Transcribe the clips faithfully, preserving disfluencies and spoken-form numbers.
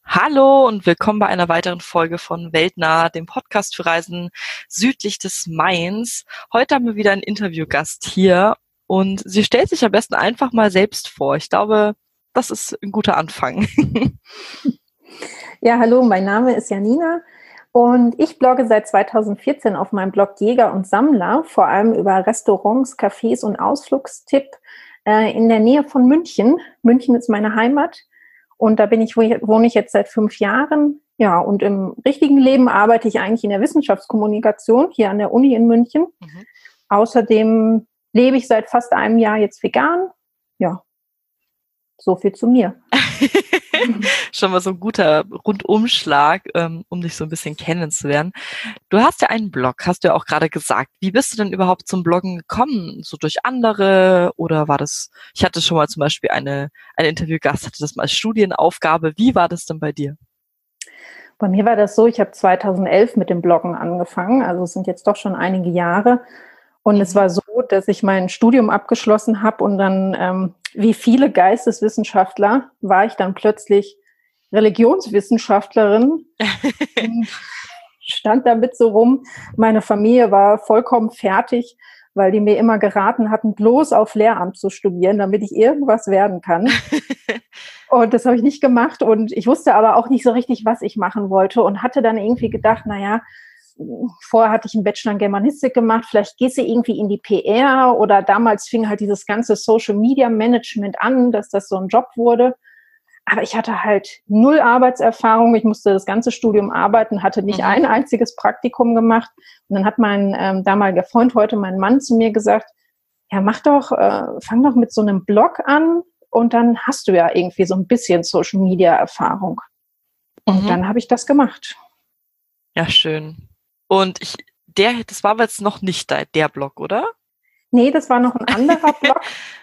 Hallo und willkommen bei einer weiteren Folge von Weltnah, dem Podcast für Reisen südlich des Mains. Heute haben wir wieder einen Interviewgast hier und sie stellt sich am besten einfach mal selbst vor. Ich glaube, das ist ein guter Anfang. Ja, hallo, mein Name ist Janina und ich blogge seit zweitausendvierzehn auf meinem Blog Jäger und Sammler, vor allem über Restaurants, Cafés und Ausflugstipp äh, in der Nähe von München. München ist meine Heimat. Und da bin ich, wohne ich jetzt seit fünf Jahren. Ja, und im richtigen Leben arbeite ich eigentlich in der Wissenschaftskommunikation hier an der Uni in München. Mhm. Außerdem lebe ich seit fast einem Jahr jetzt vegan. Ja, so viel zu mir. Schon mal so ein guter Rundumschlag, ähm, um dich so ein bisschen kennenzulernen. Du hast ja einen Blog, hast du ja auch gerade gesagt. Wie bist du denn überhaupt zum Bloggen gekommen? So durch andere oder war das, ich hatte schon mal zum Beispiel eine, eine Interviewgast, hatte das mal als Studienaufgabe. Wie war das denn bei dir? Bei mir war das so, ich habe zweitausendelf mit dem Bloggen angefangen, also es sind jetzt doch schon einige Jahre. Und mhm. es war so, dass ich mein Studium abgeschlossen habe und dann, ähm, wie viele Geisteswissenschaftler, war ich dann plötzlich Religionswissenschaftlerin und stand damit so rum. Meine Familie war vollkommen fertig, weil die mir immer geraten hatten, bloß auf Lehramt zu studieren, damit ich irgendwas werden kann. Und das habe ich nicht gemacht und ich wusste aber auch nicht so richtig, was ich machen wollte und hatte dann irgendwie gedacht, naja, vorher hatte ich einen Bachelor in Germanistik gemacht, vielleicht gehst du irgendwie in die P R oder damals fing halt dieses ganze Social Media Management an, dass das so ein Job wurde. Aber ich hatte halt null Arbeitserfahrung, ich musste das ganze Studium arbeiten, hatte nicht mhm. ein einziges Praktikum gemacht. Und dann hat mein ähm, damaliger Freund, heute mein Mann, zu mir gesagt, ja, mach doch, äh, fang doch mit so einem Blog an und dann hast du ja irgendwie so ein bisschen Social Media Erfahrung. Und mhm. dann habe ich das gemacht. Ja, schön. Und ich, der, das war aber jetzt noch nicht der, der Blog, oder? Nee, das war noch ein anderer Blog.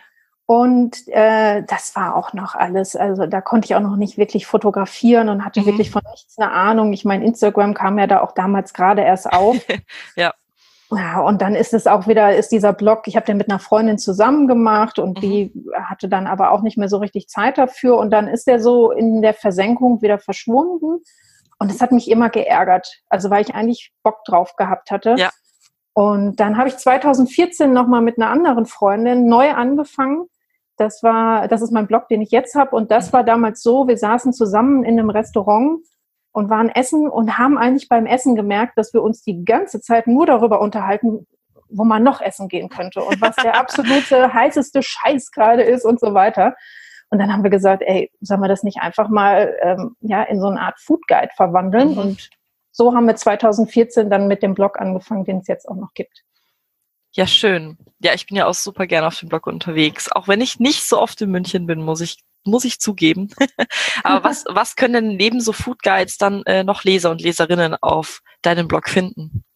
Und äh, das war auch noch alles, also da konnte ich auch noch nicht wirklich fotografieren und hatte mhm. wirklich von nichts eine Ahnung. Ich meine, Instagram kam ja da auch damals gerade erst auf. Ja. Ja, und dann ist es auch wieder, ist dieser Blog, ich habe den mit einer Freundin zusammen gemacht und mhm. die hatte dann aber auch nicht mehr so richtig Zeit dafür und dann ist der so in der Versenkung wieder verschwunden. Und das hat mich immer geärgert, also weil ich eigentlich Bock drauf gehabt hatte. Ja. Und dann habe ich zweitausendvierzehn nochmal mit einer anderen Freundin neu angefangen. Das war, das ist mein Blog, den ich jetzt habe. Und das war damals so, wir saßen zusammen in einem Restaurant und waren essen und haben eigentlich beim Essen gemerkt, dass wir uns die ganze Zeit nur darüber unterhalten, wo man noch essen gehen könnte und was der absolute heißeste Scheiß gerade ist und so weiter. Und dann haben wir gesagt, ey, sollen wir das nicht einfach mal ähm, ja, in so eine Art Food Guide verwandeln? Mhm. Und so haben wir zweitausendvierzehn dann mit dem Blog angefangen, den es jetzt auch noch gibt. Ja, schön. Ja, ich bin ja auch super gerne auf dem Blog unterwegs. Auch wenn ich nicht so oft in München bin, muss ich muss ich zugeben. Aber was was können denn neben so Food Guides dann äh, noch Leser und Leserinnen auf deinem Blog finden?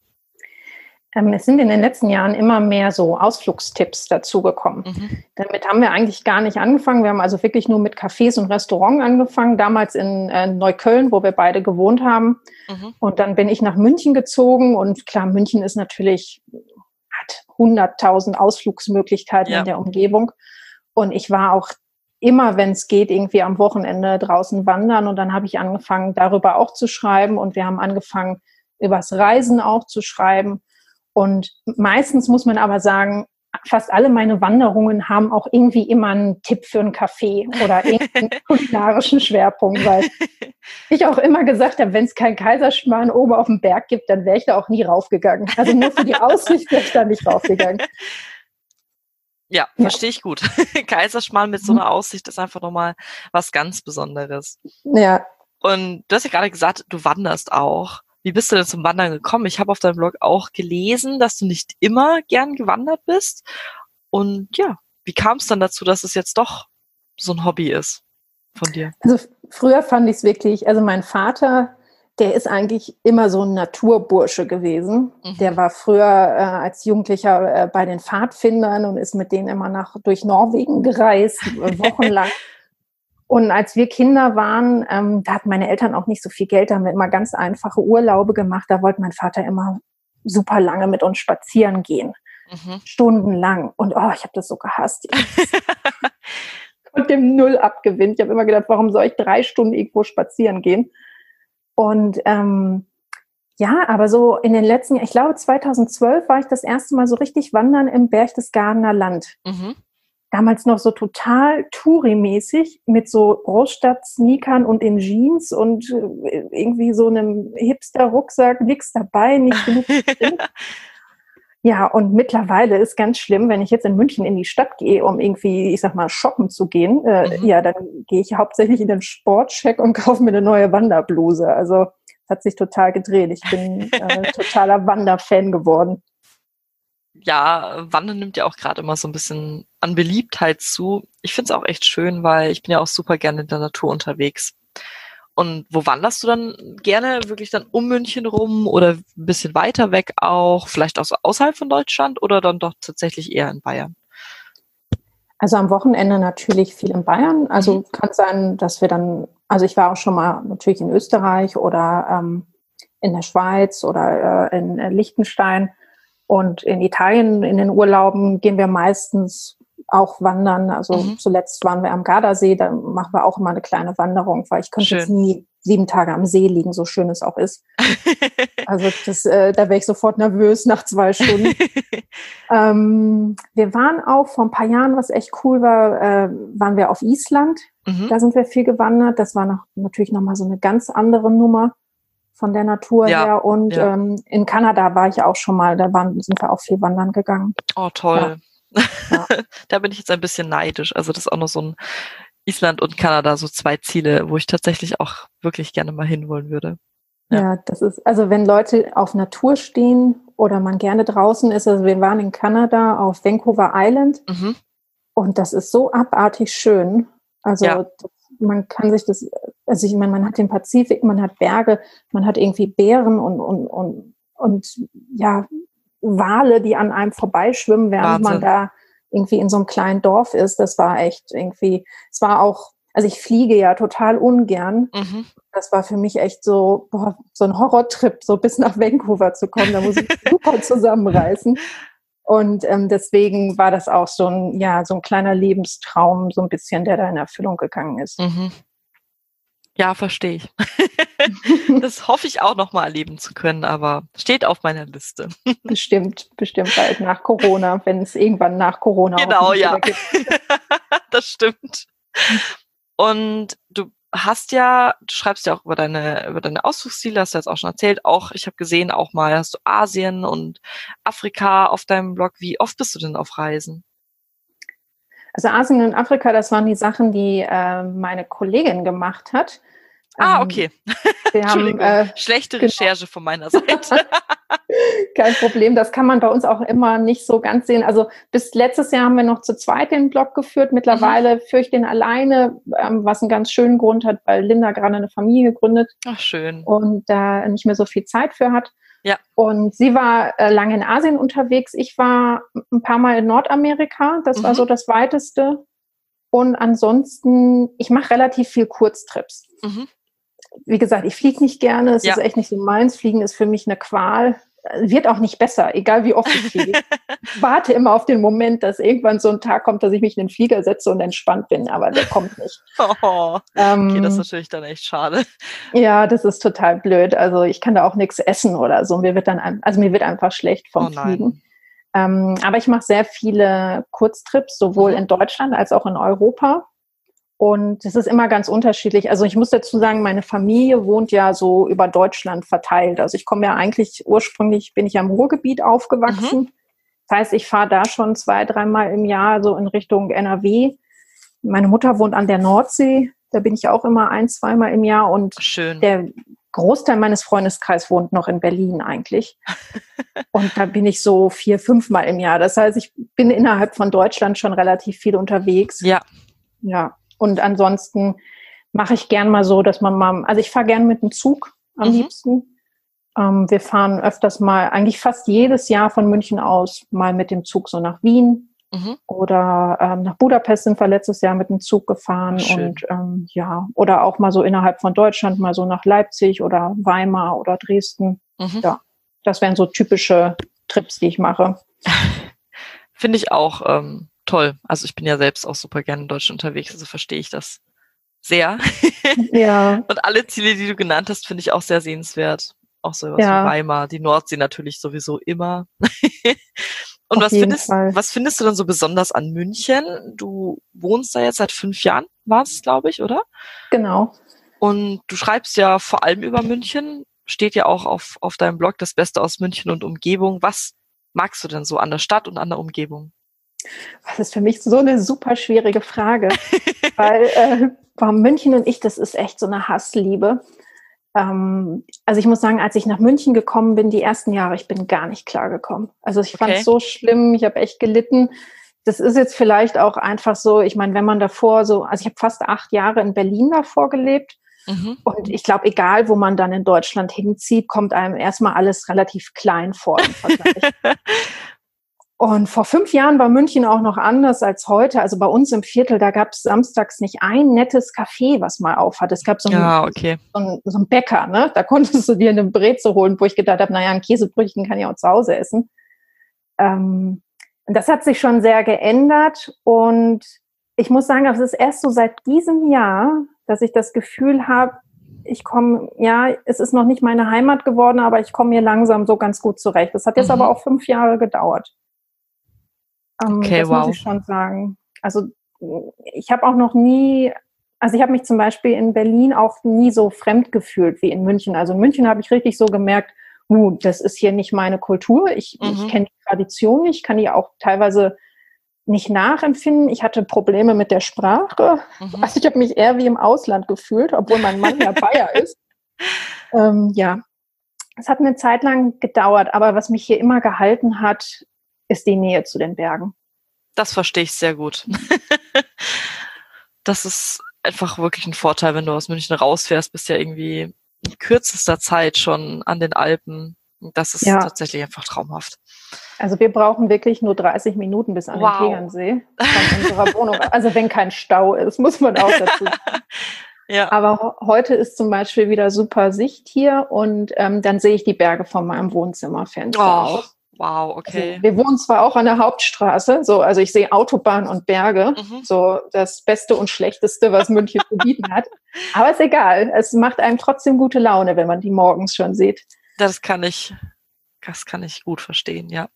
Ähm, es sind in den letzten Jahren immer mehr so Ausflugstipps dazugekommen. Mhm. Damit haben wir eigentlich gar nicht angefangen. Wir haben also wirklich nur mit Cafés und Restaurants angefangen, damals in äh, Neukölln, wo wir beide gewohnt haben. Mhm. Und dann bin ich nach München gezogen und klar, München ist natürlich, hat hunderttausend Ausflugsmöglichkeiten ja. in der Umgebung. Und ich war auch immer, wenn es geht, irgendwie am Wochenende draußen wandern. Und dann habe ich angefangen, darüber auch zu schreiben. Und wir haben angefangen, übers Reisen auch zu schreiben. Und meistens muss man aber sagen, fast alle meine Wanderungen haben auch irgendwie immer einen Tipp für einen Café oder irgendeinen kulinarischen Schwerpunkt, weil ich auch immer gesagt habe, wenn es keinen Kaiserschmarrn oben auf dem Berg gibt, dann wäre ich da auch nie raufgegangen. Also nur für die Aussicht wäre ich da nicht raufgegangen. Ja, verstehe ich gut. Kaiserschmarrn mit so einer Aussicht ist einfach nochmal was ganz Besonderes. Ja. Und du hast ja gerade gesagt, du wanderst auch. Wie bist du denn zum Wandern gekommen? Ich habe auf deinem Blog auch gelesen, dass du nicht immer gern gewandert bist. Und ja, wie kam es dann dazu, dass es jetzt doch so ein Hobby ist von dir? Also früher fand ich es wirklich, also mein Vater, der ist eigentlich immer so ein Naturbursche gewesen. Mhm. Der war früher äh, als Jugendlicher äh, bei den Pfadfindern und ist mit denen immer nach durch Norwegen gereist, wochenlang. Und als wir Kinder waren, ähm, da hatten meine Eltern auch nicht so viel Geld, da haben wir immer ganz einfache Urlaube gemacht. Da wollte mein Vater immer super lange mit uns spazieren gehen. Mhm. Stundenlang. Und oh, ich habe das so gehasst. und dem null abgewinnt. Ich habe immer gedacht, warum soll ich drei Stunden irgendwo spazieren gehen? Und ähm, ja, aber so in den letzten, ich glaube zweitausendzwölf war ich das erste Mal so richtig wandern im Berchtesgadener Land. Mhm. Damals noch so total Touri-mäßig mit so Großstadt-Sneakern und in Jeans und irgendwie so einem Hipster-Rucksack, nichts dabei, nicht genug drin. Ja, und mittlerweile ist ganz schlimm, wenn ich jetzt in München in die Stadt gehe, um irgendwie, ich sag mal, shoppen zu gehen, äh, mhm. ja, dann gehe ich hauptsächlich in den Sportcheck und kaufe mir eine neue Wanderbluse. Also es hat sich total gedreht. Ich bin äh, totaler Wanderfan geworden. Ja, Wandern nimmt ja auch gerade immer so ein bisschen an Beliebtheit zu. Ich finde es auch echt schön, weil ich bin ja auch super gerne in der Natur unterwegs. Und wo wanderst du dann gerne? Wirklich dann um München rum oder ein bisschen weiter weg auch? Vielleicht auch so außerhalb von Deutschland oder dann doch tatsächlich eher in Bayern? Also am Wochenende natürlich viel in Bayern. Also mhm. kann sein, dass wir dann, also ich war auch schon mal natürlich in Österreich oder ähm, in der Schweiz oder äh, in äh, Liechtenstein. Und in Italien, in den Urlauben, gehen wir meistens auch wandern. Also mhm. zuletzt waren wir am Gardasee, da machen wir auch immer eine kleine Wanderung, weil ich könnte schön. Jetzt nie sieben Tage am See liegen, so schön es auch ist. Also das, äh, da wäre ich sofort nervös nach zwei Stunden. ähm, wir waren auch vor ein paar Jahren, was echt cool war, äh, waren wir auf Island. Mhm. Da sind wir viel gewandert. Das war noch, natürlich nochmal so eine ganz andere Nummer von der Natur ja, her. Und ja. ähm, in Kanada war ich auch schon mal, da waren, sind wir auch viel wandern gegangen. Oh, toll. Ja. Ja. Da bin ich jetzt ein bisschen neidisch. Also das ist auch noch so ein Island und Kanada, so zwei Ziele, wo ich tatsächlich auch wirklich gerne mal hinwollen würde. Ja, ja das ist, also wenn Leute auf Natur stehen oder man gerne draußen ist, also wir waren in Kanada auf Vancouver Island mhm. und das ist so abartig schön. Also ja. das, man kann sich das, also ich meine, man hat den Pazifik, man hat Berge, man hat irgendwie Bären und, und, und, und ja, Wale, die an einem vorbeischwimmen, während Wahnsinn. Man da irgendwie in so einem kleinen Dorf ist. Das war echt irgendwie, es war auch, also ich fliege ja total ungern. Mhm. Das war für mich echt so, boah, so ein Horrortrip, so bis nach Vancouver zu kommen. Da muss ich super zusammenreißen. Und ähm, deswegen war das auch so ein, ja, so ein kleiner Lebenstraum, so ein bisschen, der da in Erfüllung gegangen ist. Mhm. Ja, verstehe ich. Das hoffe ich auch noch mal erleben zu können, aber steht auf meiner Liste. Bestimmt, bestimmt bald nach Corona, wenn es irgendwann nach Corona genau, ja. Gibt. Das stimmt. Und du hast ja, du schreibst ja auch über deine über deine Ausflugsziele, hast du jetzt auch schon erzählt. Auch, ich habe gesehen, auch mal hast du Asien und Afrika auf deinem Blog. Wie oft bist du denn auf Reisen? Also Asien und Afrika, das waren die Sachen, die äh, meine Kollegin gemacht hat. Ah, okay. Wir haben, äh, schlechte genau. Recherche von meiner Seite. Kein Problem, das kann man bei uns auch immer nicht so ganz sehen. Also bis letztes Jahr haben wir noch zu zweit den Blog geführt. Mittlerweile mhm. führe ich den alleine, ähm, was einen ganz schönen Grund hat, weil Linda gerade eine Familie gründet. Ach, schön. Und da äh, nicht mehr so viel Zeit für hat. Ja. Und sie war äh, lange in Asien unterwegs. Ich war ein paar Mal in Nordamerika. Das mhm. war so das Weiteste. Und ansonsten, ich mache relativ viel Kurztrips. Mhm. Wie gesagt, ich fliege nicht gerne. Es ja. ist echt nicht so meins. Fliegen ist für mich eine Qual. Wird auch nicht besser, egal wie oft ich fliege. Ich warte immer auf den Moment, dass irgendwann so ein Tag kommt, dass ich mich in den Flieger setze und entspannt bin. Aber der kommt nicht. Oh, ähm, okay, das ist natürlich dann echt schade. Ja, das ist total blöd. Also ich kann da auch nichts essen oder so. Mir wird dann, also mir wird einfach schlecht vom oh, Fliegen. Ähm, aber ich mache sehr viele Kurztrips, sowohl mhm. in Deutschland als auch in Europa. Und es ist immer ganz unterschiedlich. Also ich muss dazu sagen, meine Familie wohnt ja so über Deutschland verteilt. Also ich komme ja eigentlich, ursprünglich bin ich ja im Ruhrgebiet aufgewachsen. Mhm. Das heißt, ich fahre da schon zwei, dreimal im Jahr so in Richtung N R W. Meine Mutter wohnt an der Nordsee. Da bin ich auch immer ein, zweimal im Jahr. Und schön. Der Großteil meines Freundeskreises wohnt noch in Berlin eigentlich. Und da bin ich so vier, fünfmal im Jahr. Das heißt, ich bin innerhalb von Deutschland schon relativ viel unterwegs. Ja. Ja. Und ansonsten mache ich gern mal so, dass man mal, also ich fahre gern mit dem Zug am mhm. liebsten. Ähm, wir fahren öfters mal, eigentlich fast jedes Jahr von München aus mal mit dem Zug so nach Wien mhm. oder ähm, nach Budapest sind wir letztes Jahr mit dem Zug gefahren. Schön. Und ähm, ja, oder auch mal so innerhalb von Deutschland, mal so nach Leipzig oder Weimar oder Dresden. Mhm. Ja, das wären so typische Trips, die ich mache. Finde ich auch ähm toll. Also ich bin ja selbst auch super gerne in Deutschland unterwegs, also verstehe ich das sehr. Ja. Und alle Ziele, die du genannt hast, finde ich auch sehr sehenswert. Auch sowas Ja. wie Weimar, die Nordsee natürlich sowieso immer. Und Auf was jeden findest, Fall. was findest du dann so besonders an München? Du wohnst da jetzt seit fünf Jahren, war es, glaube ich, oder? Genau. Und du schreibst ja vor allem über München, steht ja auch auf, auf deinem Blog das Beste aus München und Umgebung. Was magst du denn so an der Stadt und an der Umgebung? Das ist für mich so eine super schwierige Frage, weil äh, bei München und ich, das ist echt so eine Hassliebe. Ähm, also ich muss sagen, als ich nach München gekommen bin, die ersten Jahre, ich bin gar nicht klargekommen. Also ich fand es Okay. so schlimm, ich habe echt gelitten. Das ist jetzt vielleicht auch einfach so, ich meine, wenn man davor so, also ich habe fast acht Jahre in Berlin davor gelebt. Mhm. Und ich glaube, egal, wo man dann in Deutschland hinzieht, kommt einem erstmal alles relativ klein vor im Vergleich. Und vor fünf Jahren war München auch noch anders als heute. Also bei uns im Viertel, da gab es samstags nicht ein nettes Café, was mal auf hat. Es gab so einen, Ja, okay. so einen, so einen Bäcker, ne? Da konntest du dir eine Brezel holen, wo ich gedacht habe, naja, ein Käsebrötchen kann ich auch zu Hause essen. Ähm, das hat sich schon sehr geändert. Und ich muss sagen, es ist erst so seit diesem Jahr, dass ich das Gefühl habe, ich komme, ja, es ist noch nicht meine Heimat geworden, aber ich komme hier langsam so ganz gut zurecht. Das hat jetzt Mhm. aber auch fünf Jahre gedauert. Ähm, Okay, das wow. muss ich schon sagen. Also ich habe auch noch nie, also ich habe mich zum Beispiel in Berlin auch nie so fremd gefühlt wie in München. Also in München habe ich richtig so gemerkt, uh, das ist hier nicht meine Kultur. Ich, Mhm. ich kenne die Tradition nicht, kann die auch teilweise nicht nachempfinden. Ich hatte Probleme mit der Sprache. Mhm. Also ich habe mich eher wie im Ausland gefühlt, obwohl mein Mann ja Bayer ist. Ähm, ja, es hat eine Zeit lang gedauert, aber was mich hier immer gehalten hat, ist die Nähe zu den Bergen. Das verstehe ich sehr gut. Das ist einfach wirklich ein Vorteil, wenn du aus München rausfährst, bist ja irgendwie in kürzester Zeit schon an den Alpen. Das ist Ja. tatsächlich einfach traumhaft. Also wir brauchen wirklich nur dreißig Minuten bis an Wow. den Tegernsee von unserer Wohnung. Also wenn kein Stau ist, muss man auch dazu sagen. Ja. Aber ho- heute ist zum Beispiel wieder super Sicht hier und ähm, dann sehe ich die Berge von meinem Wohnzimmerfenster Oh, aus. wow, Also okay. wir wohnen zwar auch an der Hauptstraße, so, also ich sehe Autobahn und Berge, Mhm. so das Beste und Schlechteste, was München zu bieten hat. Aber ist egal, es macht einem trotzdem gute Laune, wenn man die morgens schon sieht. Das kann ich, das kann ich gut verstehen, ja.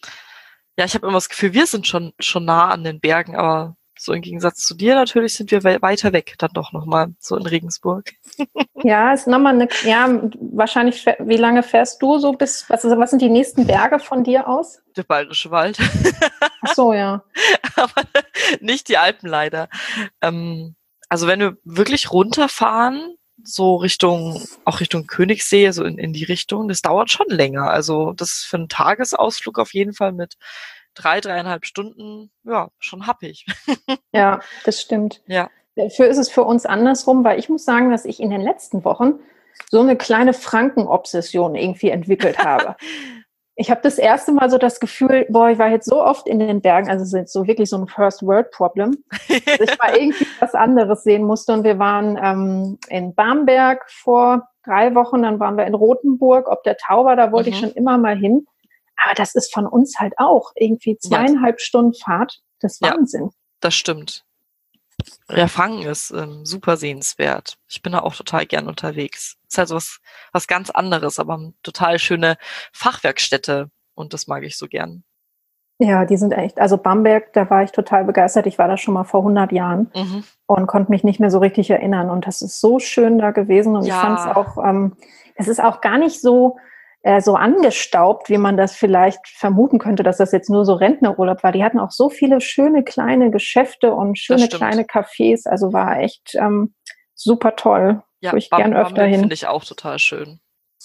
Ja, ich habe immer das Gefühl, wir sind schon, schon nah an den Bergen, aber so im Gegensatz zu dir natürlich sind wir we- weiter weg, dann doch nochmal, so in Regensburg. Ja, ist nochmal eine, ja, wahrscheinlich, fähr- wie lange fährst du so bis, was, ist, was sind die nächsten Berge von dir aus? Der Bayerische Wald. Ach so, ja. Aber nicht die Alpen leider. Ähm, also wenn wir wirklich runterfahren, so Richtung, auch Richtung Königssee, so in, in die Richtung, das dauert schon länger. Also das ist für einen Tagesausflug auf jeden Fall mit drei, dreieinhalb Stunden, ja, schon happig. Ja, das stimmt. Ja. Dafür ist es für uns andersrum, weil ich muss sagen, dass ich in den letzten Wochen so eine kleine Franken-Obsession irgendwie entwickelt habe. Ich habe das erste Mal so das Gefühl, boah, ich war jetzt so oft in den Bergen, also es ist jetzt so wirklich so ein First-World-Problem, dass ich mal irgendwie was anderes sehen musste. Und wir waren ähm, in Bamberg vor drei Wochen, dann waren wir in Rothenburg, ob der Tauber, da wollte Mhm. ich schon immer mal hin. Aber das ist von uns halt auch irgendwie zweieinhalb Stunden Fahrt. Das ist Ja. Wahnsinn. Das stimmt. Ja, Franken ist ähm, super sehenswert. Ich bin da auch total gern unterwegs. Ist halt so was, was ganz anderes, aber eine total schöne Fachwerkstätte und das mag ich so gern. Ja, die sind echt, also Bamberg, da war ich total begeistert. Ich war da schon mal vor hundert Jahren Mhm. und konnte mich nicht mehr so richtig erinnern. Und das ist so schön da gewesen. Und Ja. ich fand es auch, ähm, es ist auch gar nicht so, äh, so angestaubt, wie man das vielleicht vermuten könnte, dass das jetzt nur so Rentnerurlaub war. Die hatten auch so viele schöne kleine Geschäfte und schöne stimmt. kleine Cafés. Also war echt ähm, super toll. Ja, Wo ich Bam- gern öfter Bamberg hin. finde ich auch total schön.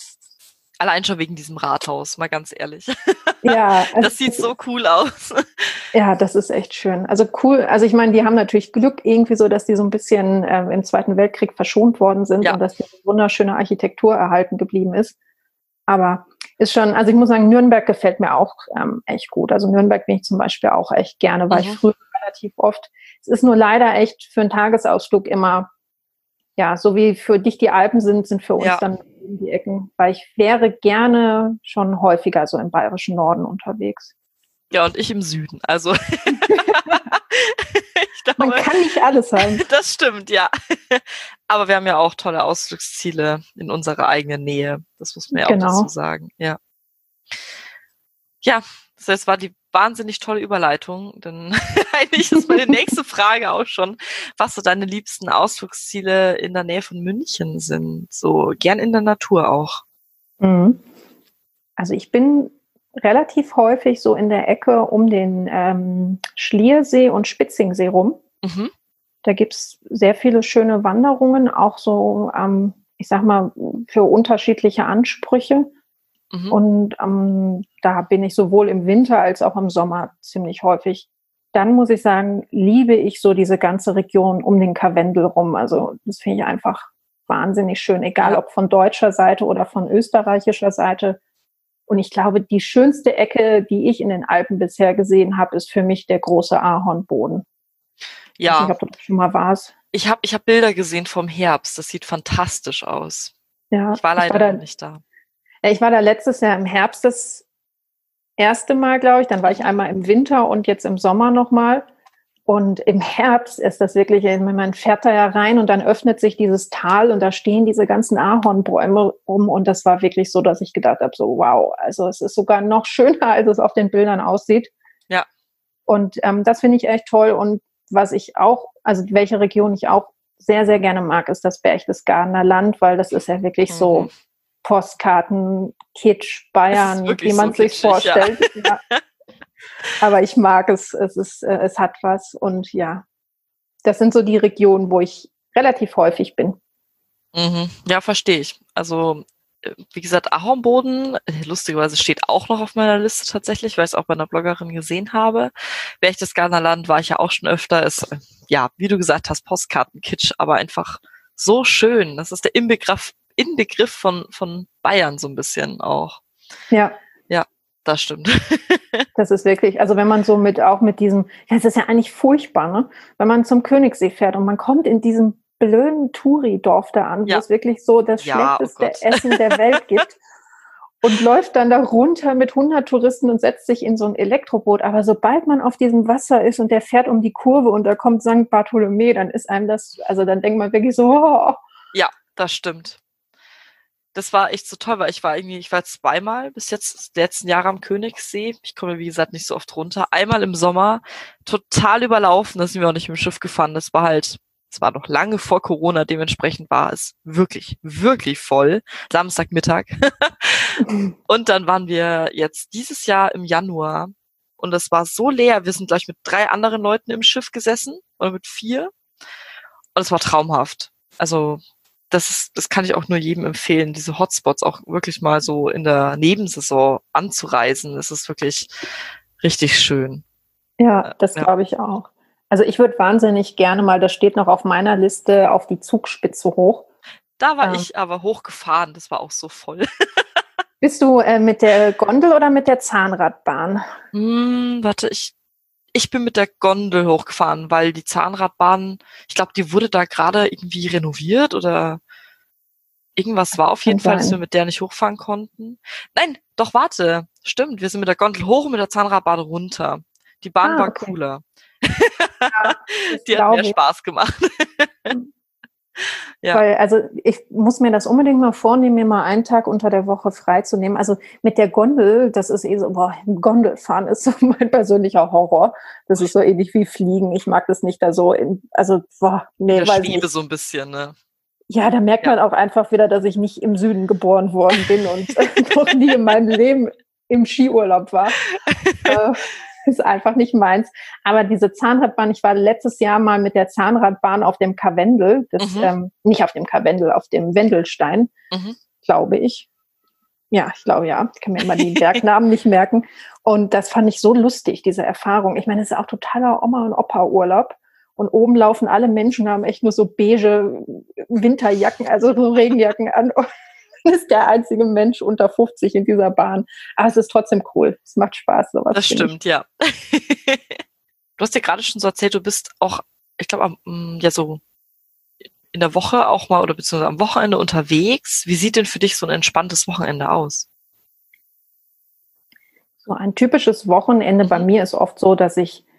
Allein schon wegen diesem Rathaus, mal ganz ehrlich. Ja, also Das sieht so cool aus. Ja, das ist echt schön. Also cool. Also ich meine, die haben natürlich Glück irgendwie so, dass die so ein bisschen ähm, im Zweiten Weltkrieg verschont worden sind Ja. und dass die wunderschöne Architektur erhalten geblieben ist. Aber ist schon, also ich muss sagen, Nürnberg gefällt mir auch ähm, echt gut. Also Nürnberg bin ich zum Beispiel auch echt gerne, war Mhm. ich früher relativ oft. Es ist nur leider echt für einen Tagesausflug immer, ja, so wie für dich die Alpen sind, sind für uns Ja. dann die Ecken, weil ich wäre gerne schon häufiger so im bayerischen Norden unterwegs. Ja, und ich im Süden. Also Ich glaube, Man kann nicht alles haben. Das stimmt, ja. Aber wir haben ja auch tolle Ausflugsziele in unserer eigenen Nähe. Das muss man ja Genau. auch dazu sagen, ja. Ja, das war die wahnsinnig tolle Überleitung, denn eigentlich ist meine nächste Frage auch schon, was so deine liebsten Ausflugsziele in der Nähe von München sind. So gern in der Natur auch. Mhm. Also ich bin relativ häufig so in der Ecke um den ähm, Schliersee und Spitzingsee rum. Mhm. Da gibt's sehr viele schöne Wanderungen, auch so, ähm, ich sag mal, für unterschiedliche Ansprüche. Mhm. Und ähm, da bin ich sowohl im Winter als auch im Sommer ziemlich häufig. Dann muss ich sagen, liebe ich so diese ganze Region um den Karwendel rum. Also das finde ich einfach wahnsinnig schön, egal Ja. ob von deutscher Seite oder von österreichischer Seite. Und ich glaube, die schönste Ecke, die ich in den Alpen bisher gesehen habe, ist für mich der große Ahornboden. Ich weiß nicht, Ja, ob du das schon mal warst. ich habe ich hab Bilder gesehen vom Herbst. Das sieht fantastisch aus. Ja, Ich war leider ich war da, noch nicht da. Ich war da letztes Jahr im Herbst das erste Mal, glaube ich. Dann war ich einmal im Winter und jetzt im Sommer nochmal. Und im Herbst ist das wirklich, man fährt da ja rein und dann öffnet sich dieses Tal und da stehen diese ganzen Ahornbäume rum. Und das war wirklich so, dass ich gedacht habe, so wow, also es ist sogar noch schöner, als es auf den Bildern aussieht. Ja. Und ähm, das finde ich echt toll. Und was ich auch, also welche Region ich auch sehr, sehr gerne mag, ist das Berchtesgadener Land, weil das ist ja wirklich Mhm. so Postkarten, Kitsch, Bayern, wie man so sich vorstellt. Ja. Ja. Aber ich mag es, es ist, äh, es hat was und ja, das sind so die Regionen, wo ich relativ häufig bin. Mhm. Ja, verstehe ich. Also, wie gesagt, Ahornboden, lustigerweise steht auch noch auf meiner Liste tatsächlich, weil ich es auch bei einer Bloggerin gesehen habe. Berchtesgadener Land war ich ja auch schon öfter, ist, ja, wie du gesagt hast, Postkartenkitsch, aber einfach so schön. Das ist der Inbegriff, Inbegriff von, von Bayern so ein bisschen auch. Ja. Ja, das stimmt. Das ist wirklich, also wenn man so mit, auch mit diesem, ja, es ist ja eigentlich furchtbar, ne? Wenn man zum Königssee fährt und man kommt in diesem blöden Touri-Dorf da an, wo Ja. es wirklich so das Ja, schlechteste oh Gott. Essen der Welt gibt und läuft dann da runter mit hundert Touristen und setzt sich in so ein Elektroboot. Aber sobald man auf diesem Wasser ist und der fährt um die Kurve und da kommt Sankt Bartholomew, dann ist einem das, also dann denkt man wirklich so, oh. Ja, das stimmt. Das war echt so toll, weil ich war irgendwie, ich war zweimal bis jetzt, die letzten Jahre am Königssee. Ich komme, wie gesagt, nicht so oft runter. Einmal im Sommer, total überlaufen, da sind wir auch nicht mit dem Schiff gefahren. Das war halt, es war noch lange vor Corona, dementsprechend war es wirklich, wirklich voll. Samstagmittag. Und dann waren wir jetzt dieses Jahr im Januar und es war so leer. Wir sind gleich mit drei anderen Leuten im Schiff gesessen oder mit vier. Und es war traumhaft. Also, das ist, das kann ich auch nur jedem empfehlen, diese Hotspots auch wirklich mal so in der Nebensaison anzureisen. Das ist wirklich richtig schön. Ja, das Ja. glaube ich auch. Also ich würde wahnsinnig gerne mal, das steht noch auf meiner Liste, auf die Zugspitze hoch. Da war Ähm. ich aber hochgefahren, das war auch so voll. Bist du äh, mit der Gondel oder mit der Zahnradbahn? Hm, warte, ich, ich bin mit der Gondel hochgefahren, weil die Zahnradbahn, ich glaube, die wurde da gerade irgendwie renoviert oder irgendwas war auf jeden Fall, dass wir mit der nicht hochfahren konnten. Nein, doch, warte, stimmt, wir sind mit der Gondel hoch und mit der Zahnradbahn runter. Die Bahn Ah, war okay. cooler. Ja, die hat mehr Spaß gemacht. Ja. Weil, also ich muss mir das unbedingt mal vornehmen, mir mal einen Tag unter der Woche freizunehmen. Also mit der Gondel, das ist eh so, boah, Gondelfahren ist so mein persönlicher Horror. Das ist so ähnlich wie Fliegen. Ich mag das nicht da so, in, also boah, nee, ich weiß liebe nicht. so ein bisschen, ne? Ja, da merkt ja. man auch einfach wieder, dass ich nicht im Süden geboren worden bin und noch nie in meinem Leben im Skiurlaub war. äh, ist einfach nicht meins. Aber diese Zahnradbahn, ich war letztes Jahr mal mit der Zahnradbahn auf dem Karwendel, das, mhm. ähm, nicht auf dem Karwendel, auf dem Wendelstein, mhm. glaube ich. Ja, ich glaube ja. Ich kann mir immer die Bergnamen nicht merken. Und das fand ich so lustig, diese Erfahrung. Ich meine, es ist auch totaler Oma- und Opa-Urlaub. Und oben laufen alle Menschen, haben echt nur so beige Winterjacken, also so Regenjacken an. Und ist der einzige Mensch unter fünfzig in dieser Bahn. Aber es ist trotzdem cool. Es macht Spaß, sowas. Das stimmt, ich. Ja. Du hast ja gerade schon so erzählt, du bist auch, ich glaube, ja so in der Woche auch mal oder beziehungsweise am Wochenende unterwegs. Wie sieht denn für dich so ein entspanntes Wochenende aus? So ein typisches Wochenende mhm. bei mir ist oft so, dass ich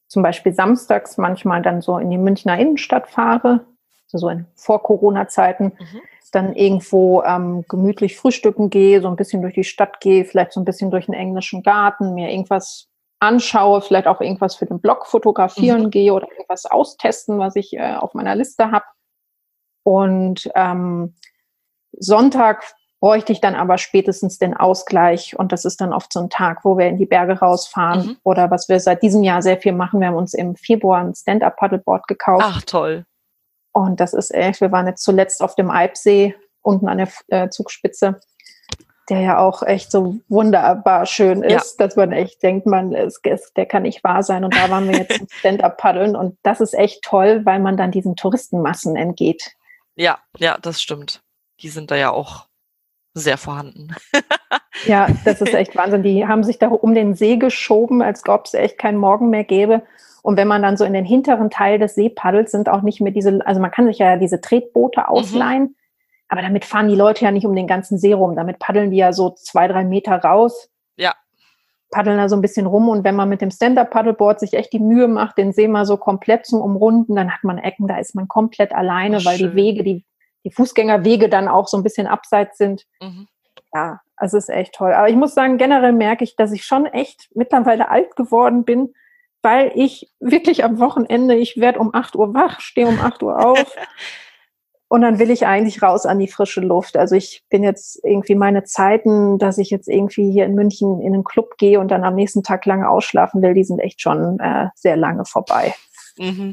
zum Beispiel samstags manchmal dann so in die Münchner Innenstadt fahre, so in Vor-Corona-Zeiten, mhm. dann irgendwo ähm, gemütlich frühstücken gehe, so ein bisschen durch die Stadt gehe, vielleicht so ein bisschen durch den englischen Garten, mir irgendwas anschaue, vielleicht auch irgendwas für den Blog fotografieren mhm. gehe oder irgendwas austesten, was ich äh, auf meiner Liste habe. Und ähm, Sonntag bräuchte ich dann aber spätestens den Ausgleich und das ist dann oft so ein Tag, wo wir in die Berge rausfahren mhm. oder was wir seit diesem Jahr sehr viel machen. Wir haben uns im Februar ein Stand-Up-Paddleboard gekauft. Ach, toll. Und das ist echt, wir waren jetzt zuletzt auf dem Eibsee, unten an der äh, Zugspitze, der ja auch echt so wunderbar schön ist, ja. dass man echt denkt, man, es, es, der kann nicht wahr sein. Und da waren wir jetzt im Stand-Up-Paddeln und das ist echt toll, weil man dann diesen Touristenmassen entgeht. Ja, ja, das stimmt. Die sind da ja auch sehr vorhanden. Ja, das ist echt Wahnsinn. Die haben sich da um den See geschoben, als ob es echt keinen Morgen mehr gäbe. Und wenn man dann so in den hinteren Teil des See paddelt, sind auch nicht mehr diese, also man kann sich ja diese Tretboote ausleihen, mhm. aber damit fahren die Leute ja nicht um den ganzen See rum. Damit paddeln die ja so zwei, drei Meter raus. Ja. Paddeln da so ein bisschen rum. Und wenn man mit dem Stand-Up-Paddleboard sich echt die Mühe macht, den See mal so komplett zum Umrunden, dann hat man Ecken, da ist man komplett alleine, Ach, weil schön. die Wege, die die Fußgängerwege dann auch so ein bisschen abseits sind. Mhm. Ja, also es ist echt toll. Aber ich muss sagen, generell merke ich, dass ich schon echt mittlerweile alt geworden bin, weil ich wirklich am Wochenende, ich werde um acht Uhr wach, stehe um acht Uhr auf und dann will ich eigentlich raus an die frische Luft. Also ich bin jetzt irgendwie meine Zeiten, dass ich jetzt irgendwie hier in München in einen Club gehe und dann am nächsten Tag lange ausschlafen will, die sind echt schon äh, sehr lange vorbei. Mhm.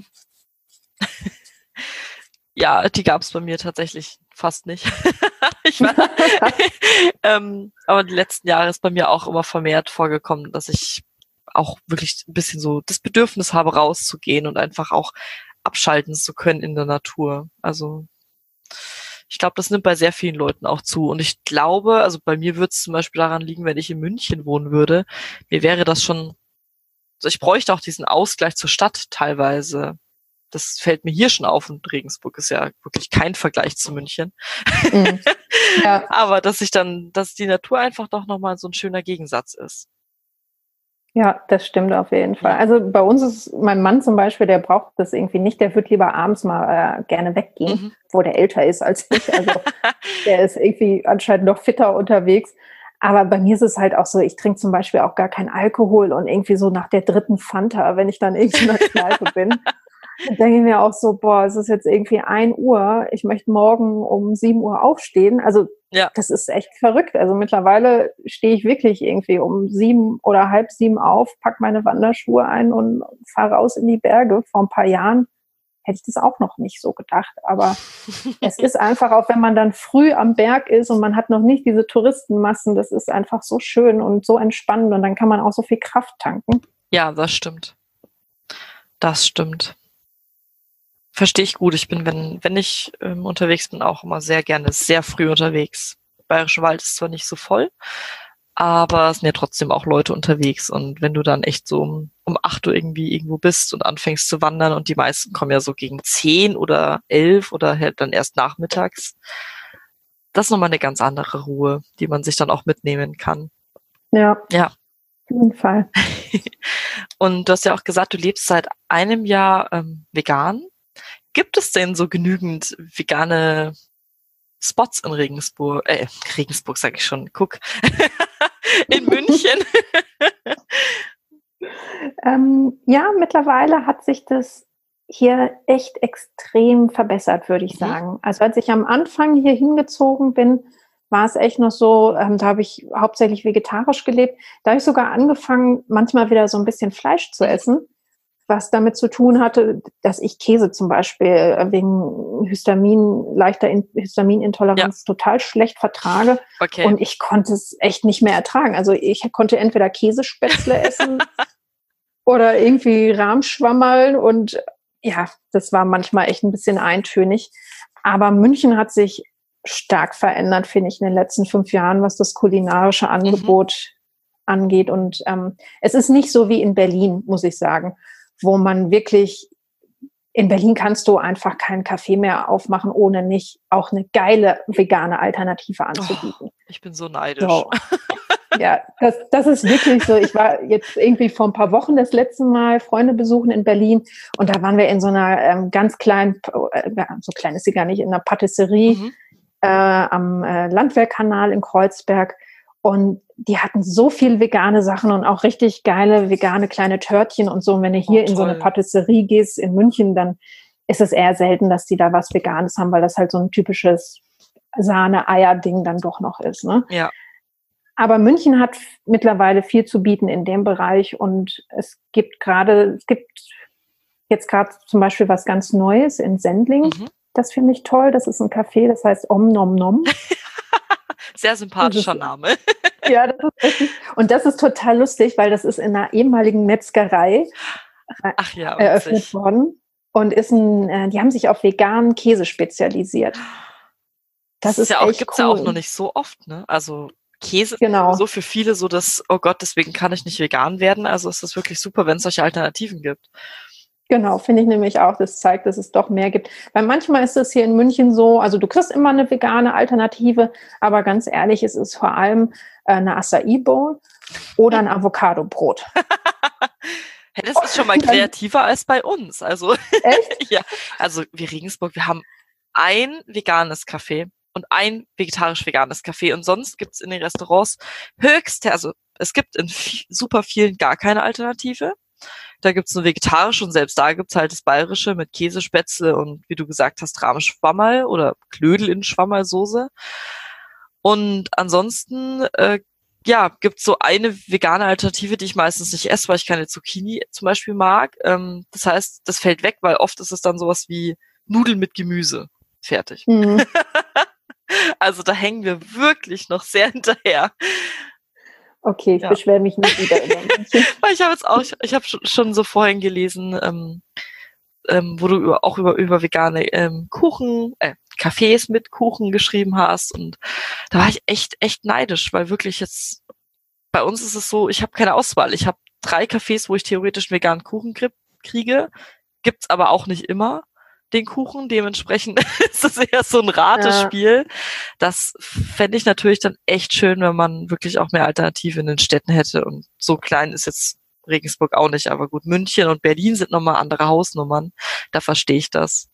Ja, die gab es bei mir tatsächlich fast nicht. ich war, ähm, aber die letzten Jahre ist bei mir auch immer vermehrt vorgekommen, dass ich auch wirklich ein bisschen so das Bedürfnis habe, rauszugehen und einfach auch abschalten zu können in der Natur. Also ich glaube, das nimmt bei sehr vielen Leuten auch zu. Und ich glaube, also bei mir würde es zum Beispiel daran liegen, wenn ich in München wohnen würde, mir wäre das schon, also ich bräuchte auch diesen Ausgleich zur Stadt teilweise. Das fällt mir hier schon auf und Regensburg ist ja wirklich kein Vergleich zu München. Mhm. Ja. Aber dass ich dann, dass die Natur einfach doch nochmal so ein schöner Gegensatz ist. Ja, das stimmt auf jeden Fall. Also bei uns ist mein Mann zum Beispiel, der braucht das irgendwie nicht, der wird lieber abends mal äh, gerne weggehen, mhm. wo der älter ist als ich. Also der ist irgendwie anscheinend noch fitter unterwegs. Aber bei mir ist es halt auch so, ich trinke zum Beispiel auch gar keinen Alkohol und irgendwie so nach der dritten Fanta, wenn ich dann irgendwie in der Kneipe bin. Dann denke ich mir auch so, boah, es ist jetzt irgendwie ein Uhr, ich möchte morgen um sieben Uhr aufstehen. Also ja. Das ist echt verrückt. Also mittlerweile stehe ich wirklich irgendwie um sieben oder halb sieben auf, pack meine Wanderschuhe ein und fahre raus in die Berge. Vor ein paar Jahren hätte ich das auch noch nicht so gedacht. Aber es ist einfach, auch wenn man dann früh am Berg ist und man hat noch nicht diese Touristenmassen, das ist einfach so schön und so entspannend und dann kann man auch so viel Kraft tanken. Ja, das stimmt. Das stimmt. Verstehe ich gut. Ich bin, wenn wenn ich ähm, unterwegs bin, auch immer sehr gerne sehr früh unterwegs. Bayerischer Wald ist zwar nicht so voll, aber es sind ja trotzdem auch Leute unterwegs. Und wenn du dann echt so um, um acht Uhr irgendwie irgendwo bist und anfängst zu wandern und die meisten kommen ja so gegen zehn oder elf oder halt dann erst nachmittags, das ist nochmal eine ganz andere Ruhe, die man sich dann auch mitnehmen kann. Ja. Ja. Auf jeden Fall. Und du hast ja auch gesagt, du lebst seit einem Jahr ähm, vegan. Gibt es denn so genügend vegane Spots in Regensburg? Äh, Regensburg sage ich schon, guck. in München? ähm, ja, mittlerweile hat sich das hier echt extrem verbessert, würde ich mhm. sagen. Also als ich am Anfang hier hingezogen bin, war es echt noch so, ähm, da habe ich hauptsächlich vegetarisch gelebt. Da habe ich sogar angefangen, manchmal wieder so ein bisschen Fleisch zu essen. Was damit zu tun hatte, dass ich Käse zum Beispiel wegen Histamin, leichter Histaminintoleranz ja. total schlecht vertrage. Okay. Und ich konnte es echt nicht mehr ertragen. Also ich konnte entweder Käsespätzle essen oder irgendwie Rahmschwammerl. Und ja, das war manchmal echt ein bisschen eintönig. Aber München hat sich stark verändert, finde ich, in den letzten fünf Jahren, was das kulinarische Angebot mhm. angeht. Und ähm, es ist nicht so wie in Berlin, muss ich sagen, wo man wirklich, in Berlin kannst du einfach keinen Café mehr aufmachen, ohne nicht auch eine geile vegane Alternative anzubieten. Oh, ich bin so neidisch. So. Ja, das, das ist wirklich so. Ich war jetzt irgendwie vor ein paar Wochen das letzte Mal Freunde besuchen in Berlin und da waren wir in so einer ähm, ganz kleinen, äh, so klein ist sie gar nicht, in einer Patisserie mhm. äh, am äh, Landwehrkanal in Kreuzberg und die hatten so viel vegane Sachen und auch richtig geile vegane kleine Törtchen und so. Und wenn du hier oh, in so eine Patisserie gehst in München, dann ist es eher selten, dass die da was Veganes haben, weil das halt so ein typisches Sahne-Eier-Ding dann doch noch ist. Ne? Ja. Aber München hat mittlerweile viel zu bieten in dem Bereich und es gibt gerade, es gibt jetzt gerade zum Beispiel was ganz Neues in Sendling. Mhm. Das finde ich toll. Das ist ein Café, das heißt Om Nom Nom. Sehr sympathischer ist, Name. Ja, das ist richtig. Und das ist total lustig, weil das ist in einer ehemaligen Metzgerei Ach ja, eröffnet worden und ist ein, die haben sich auf veganen Käse spezialisiert. Das, das ist ja auch, gibt's cool. ja auch noch nicht so oft, ne? Also Käse genau. ist so für viele so, dass, oh Gott, deswegen kann ich nicht vegan werden. Also ist das wirklich super, wenn es solche Alternativen gibt. Genau, finde ich nämlich auch. Das zeigt, dass es doch mehr gibt. Weil manchmal ist es hier in München so, also du kriegst immer eine vegane Alternative, aber ganz ehrlich, es ist vor allem äh, eine Acai Bowl oder ein Avocado-Brot. Hey, das ist schon mal kreativer als bei uns. Also, echt? Ja, also wir Regensburg, wir haben ein veganes Café und ein vegetarisch-veganes Café und sonst gibt's in den Restaurants höchste, also es gibt in f- super vielen gar keine Alternative. Da gibt's nur vegetarische und selbst da gibt's halt das Bayerische mit Käsespätzle und wie du gesagt hast, Rahmschwammerl oder Klödel in Schwammerlsoße. Und ansonsten, äh, ja, gibt's so eine vegane Alternative, die ich meistens nicht esse, weil ich keine Zucchini zum Beispiel mag. Ähm, das heißt, das fällt weg, weil oft ist es dann sowas wie Nudeln mit Gemüse. Fertig. Mhm. Also da hängen wir wirklich noch sehr hinterher. Okay, ich ja. beschwere mich nicht wieder über München. Weil ich habe jetzt auch, ich, ich habe schon, schon so vorhin gelesen, ähm, ähm, wo du über, auch über, über vegane ähm, Kuchen, äh, Cafés mit Kuchen geschrieben hast und da war ich echt, echt neidisch, weil wirklich jetzt, bei uns ist es so, ich habe keine Auswahl. Ich habe drei Cafés, wo ich theoretisch veganen Kuchen kriege, gibt's aber auch nicht immer den Kuchen. Dementsprechend ist das eher so ein Ratespiel. Ja. Das fände ich natürlich dann echt schön, wenn man wirklich auch mehr Alternative in den Städten hätte. Und so klein ist jetzt Regensburg auch nicht. Aber gut, München und Berlin sind nochmal andere Hausnummern. Da verstehe ich das.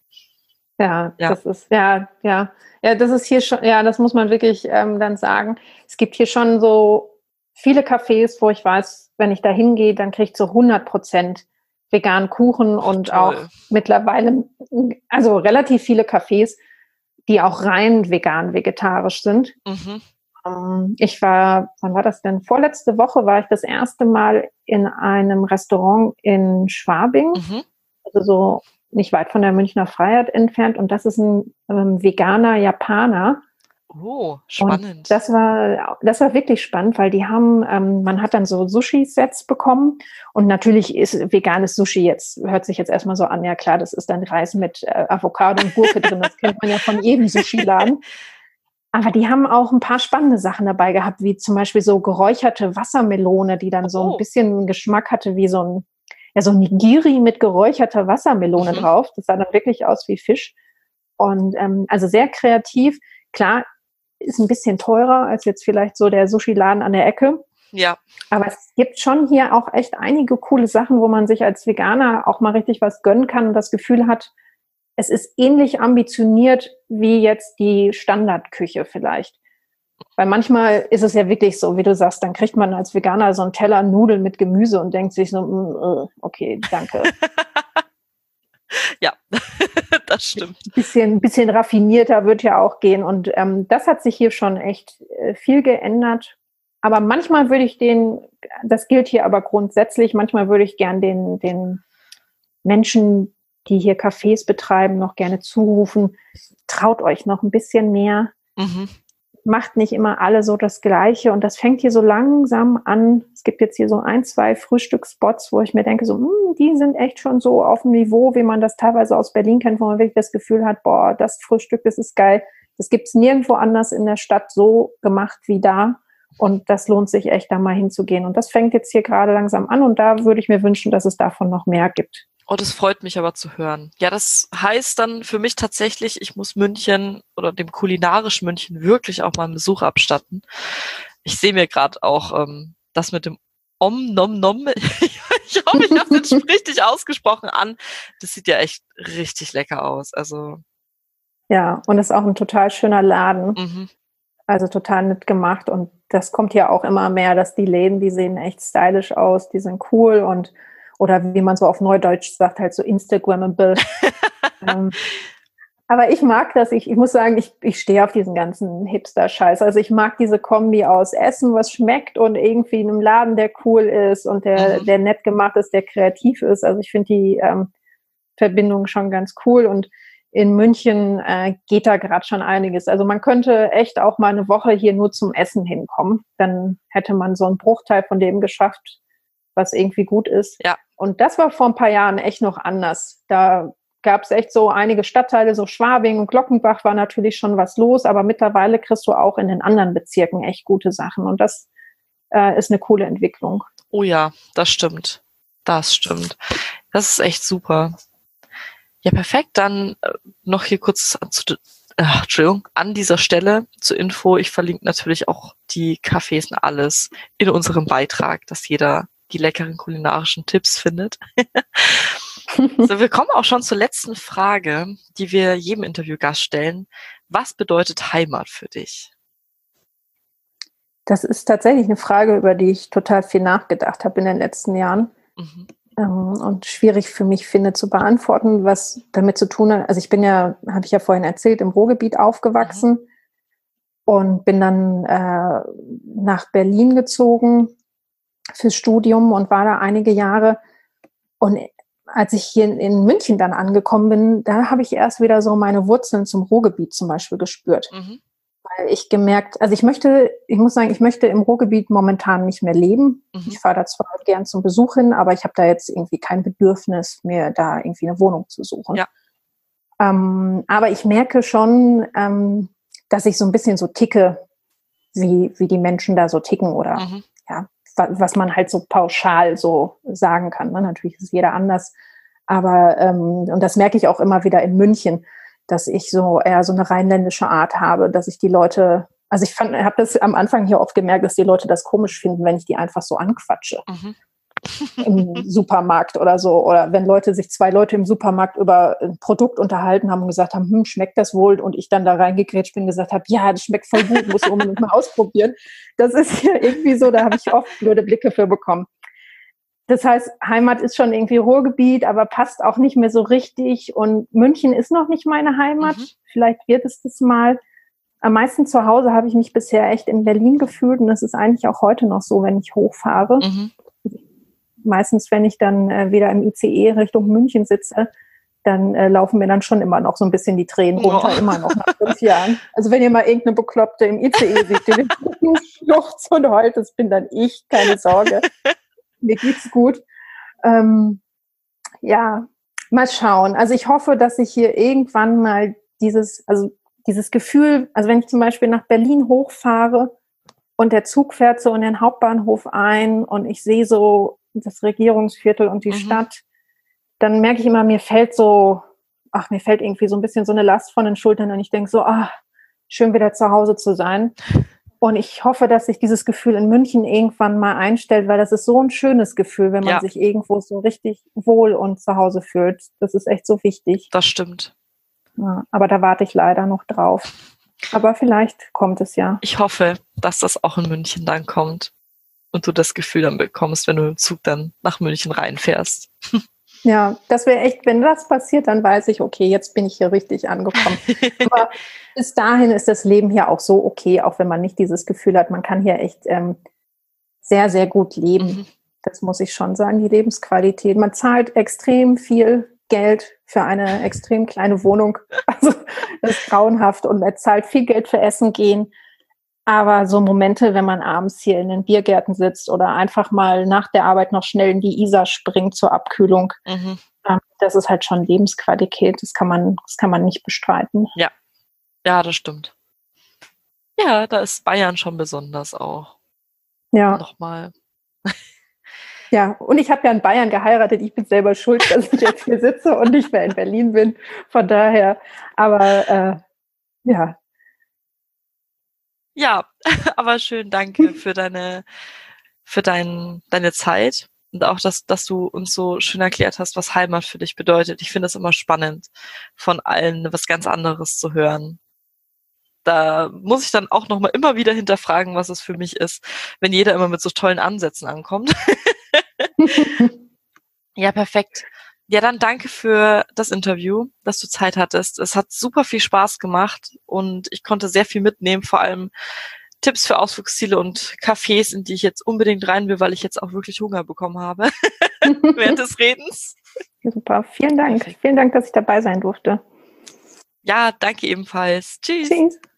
Ja, ja, das ist, ja, ja. Ja, das ist hier schon, ja, das muss man wirklich ähm, dann sagen. Es gibt hier schon so viele Cafés, wo ich weiß, wenn ich da hingehe, dann kriege ich so hundert Prozent veganen Kuchen und Toll. Auch mittlerweile, also relativ viele Cafés, die auch rein vegan, vegetarisch sind. Mhm. Ähm, ich war, wann war das denn? Vorletzte Woche war ich das erste Mal in einem Restaurant in Schwabing, mhm. also so nicht weit von der Münchner Freiheit entfernt und das ist ein ähm, veganer Japaner. Oh, spannend. Und das war, das war wirklich spannend, weil die haben, ähm, man hat dann so Sushi-Sets bekommen und natürlich ist veganes Sushi jetzt, hört sich jetzt erstmal so an, ja klar, das ist dann Reis mit äh, Avocado und Gurke drin, das kennt man ja von jedem Sushi-Laden. Aber die haben auch ein paar spannende Sachen dabei gehabt, wie zum Beispiel so geräucherte Wassermelone, die dann oh. so ein bisschen Geschmack hatte wie so ein, ja so ein Nigiri mit geräucherter Wassermelone mhm. drauf. Das sah dann wirklich aus wie Fisch. Und ähm, also sehr kreativ. Klar, ist ein bisschen teurer als jetzt vielleicht so der Sushi-Laden an der Ecke. Ja. Aber es gibt schon hier auch echt einige coole Sachen, wo man sich als Veganer auch mal richtig was gönnen kann und das Gefühl hat, es ist ähnlich ambitioniert wie jetzt die Standardküche vielleicht. Weil manchmal ist es ja wirklich so, wie du sagst, dann kriegt man als Veganer so einen Teller Nudeln mit Gemüse und denkt sich so, okay, danke. Ja, das stimmt. Ein bisschen, bisschen raffinierter wird ja auch gehen. Und ähm, das hat sich hier schon echt äh, viel geändert. Aber manchmal würde ich den, das gilt hier aber grundsätzlich, manchmal würde ich gern den, den Menschen, die hier Cafés betreiben, noch gerne zurufen, traut euch noch ein bisschen mehr. Mhm. Macht nicht immer alle so das Gleiche. Und das fängt hier so langsam an. Es gibt jetzt hier so ein, zwei Frühstücksspots, wo ich mir denke, so, mh, die sind echt schon so auf dem Niveau, wie man das teilweise aus Berlin kennt, wo man wirklich das Gefühl hat, boah, das Frühstück, das ist geil. Das gibt's nirgendwo anders in der Stadt so gemacht wie da. Und das lohnt sich echt, da mal hinzugehen. Und das fängt jetzt hier gerade langsam an. Und da würde ich mir wünschen, dass es davon noch mehr gibt. Oh, das freut mich aber zu hören. Ja, das heißt dann für mich tatsächlich, ich muss München oder dem kulinarischen München wirklich auch mal einen Besuch abstatten. Ich sehe mir gerade auch ähm, das mit dem Om Nom Nom. Ich hoffe, ich habe das richtig ausgesprochen an. Das sieht ja echt richtig lecker aus. Also Ja, und ist auch ein total schöner Laden. mhm. Also total nett gemacht. Und das kommt ja auch immer mehr, dass die Läden, die sehen echt stylisch aus, die sind cool und oder wie man so auf Neudeutsch sagt, halt so Instagrammable. ähm, aber ich mag das. Ich, ich muss sagen, ich, ich stehe auf diesen ganzen Hipster-Scheiß. Also ich mag diese Kombi aus Essen, was schmeckt und irgendwie in einem Laden, der cool ist und der, Mhm. der nett gemacht ist, der kreativ ist. Also ich finde die ähm, Verbindung schon ganz cool und in München äh, geht da gerade schon einiges. Also man könnte echt auch mal eine Woche hier nur zum Essen hinkommen. Dann hätte man so einen Bruchteil von dem geschafft, was irgendwie gut ist. Ja. Und das war vor ein paar Jahren echt noch anders. Da gab es echt so einige Stadtteile, so Schwabing und Glockenbach war natürlich schon was los, aber mittlerweile kriegst du auch in den anderen Bezirken echt gute Sachen. Und das äh, ist eine coole Entwicklung. Oh ja, das stimmt. Das stimmt. Das ist echt super. Ja, perfekt. Dann äh, noch hier kurz zu, äh, Entschuldigung, an dieser Stelle zur Info. Ich verlinke natürlich auch die Cafés und alles in unserem Beitrag, dass jeder die leckeren kulinarischen Tipps findet. So, wir kommen auch schon zur letzten Frage, die wir jedem Interviewgast stellen. Was bedeutet Heimat für dich? Das ist tatsächlich eine Frage, über die ich total viel nachgedacht habe in den letzten Jahren. Mhm. Ähm, und schwierig für mich finde zu beantworten, was damit zu tun hat. Also ich bin ja, habe ich ja vorhin erzählt, im Ruhrgebiet aufgewachsen mhm. und bin dann äh, nach Berlin gezogen fürs Studium und war da einige Jahre. Und als ich hier in, in München dann angekommen bin, da habe ich erst wieder so meine Wurzeln zum Ruhrgebiet zum Beispiel gespürt. Mhm. Weil ich gemerkt, also ich möchte, ich muss sagen, ich möchte im Ruhrgebiet momentan nicht mehr leben. Mhm. Ich fahre da zwar gern zum Besuch hin, aber ich habe da jetzt irgendwie kein Bedürfnis, mir da irgendwie eine Wohnung zu suchen. Ja. Ähm, aber ich merke schon, ähm, dass ich so ein bisschen so ticke, wie, wie die Menschen da so ticken oder mhm. ja, was man halt so pauschal so sagen kann. Ne? Natürlich ist jeder anders. Aber, ähm, und das merke ich auch immer wieder in München, dass ich so eher so eine rheinländische Art habe, dass ich die Leute, also ich fand, habe das am Anfang hier oft gemerkt, dass die Leute das komisch finden, wenn ich die einfach so anquatsche. Mhm. Im Supermarkt oder so. Oder wenn Leute sich zwei Leute im Supermarkt über ein Produkt unterhalten haben und gesagt haben, hm, schmeckt das wohl? Und ich dann da reingegrätscht bin und gesagt habe, ja, das schmeckt voll gut, muss ich unbedingt mal ausprobieren. Das ist hier irgendwie so, da habe ich oft blöde Blicke für bekommen. Das heißt, Heimat ist schon irgendwie Ruhrgebiet, aber passt auch nicht mehr so richtig. Und München ist noch nicht meine Heimat. Mhm. Vielleicht wird es das mal. Am meisten zu Hause habe ich mich bisher echt in Berlin gefühlt. Und das ist eigentlich auch heute noch so, wenn ich hochfahre. Mhm. Meistens, wenn ich dann äh, wieder im I C E Richtung München sitze, dann äh, laufen mir dann schon immer noch so ein bisschen die Tränen runter, oh. immer noch nach fünf Jahren. Also wenn ihr mal irgendeine Bekloppte im I C E seht, die schluchzt und heult, das bin dann ich, keine Sorge. Mir geht's gut. Ähm, ja, mal schauen. Also ich hoffe, dass ich hier irgendwann mal dieses, also dieses Gefühl, also wenn ich zum Beispiel nach Berlin hochfahre und der Zug fährt so in den Hauptbahnhof ein und ich sehe so das Regierungsviertel und die mhm. Stadt, dann merke ich immer, mir fällt so, ach, mir fällt irgendwie so ein bisschen so eine Last von den Schultern und ich denke so, ach, schön wieder zu Hause zu sein. Und ich hoffe, dass sich dieses Gefühl in München irgendwann mal einstellt, weil das ist so ein schönes Gefühl, wenn man ja. sich irgendwo so richtig wohl und zu Hause fühlt. Das ist echt so wichtig. Das stimmt. Ja, aber da warte ich leider noch drauf. Aber vielleicht kommt es ja. Ich hoffe, dass das auch in München dann kommt und du das Gefühl dann bekommst, wenn du im Zug dann nach München reinfährst. Ja, das wäre echt, wenn das passiert, dann weiß ich, okay, jetzt bin ich hier richtig angekommen. Aber bis dahin ist das Leben hier auch so okay, auch wenn man nicht dieses Gefühl hat, man kann hier echt ähm, sehr, sehr gut leben. Mhm. Das muss ich schon sagen, die Lebensqualität. Man zahlt extrem viel Geld für eine extrem kleine Wohnung. Also das ist grauenhaft und man zahlt viel Geld für Essen gehen. Aber so Momente, wenn man abends hier in den Biergärten sitzt oder einfach mal nach der Arbeit noch schnell in die Isar springt zur Abkühlung, mhm. das ist halt schon Lebensqualität. Das kann man, das kann man nicht bestreiten. Ja, ja, das stimmt. Ja, da ist Bayern schon besonders auch. Ja. Nochmal. Ja, und ich habe ja in Bayern geheiratet. Ich bin selber schuld, dass ich jetzt hier sitze und nicht mehr in Berlin bin. Von daher, aber äh, ja. Ja, aber schön, danke für deine, für dein, deine Zeit und auch, dass, dass du uns so schön erklärt hast, was Heimat für dich bedeutet. Ich finde es immer spannend, von allen was ganz anderes zu hören. Da muss ich dann auch noch mal immer wieder hinterfragen, was es für mich ist, wenn jeder immer mit so tollen Ansätzen ankommt. Ja, perfekt. Ja, dann danke für das Interview, dass du Zeit hattest. Es hat super viel Spaß gemacht und ich konnte sehr viel mitnehmen, vor allem Tipps für Ausflugsziele und Cafés, in die ich jetzt unbedingt rein will, weil ich jetzt auch wirklich Hunger bekommen habe während des Redens. Super, vielen Dank. Perfekt. Vielen Dank, dass ich dabei sein durfte. Ja, danke ebenfalls. Tschüss. Tschüss.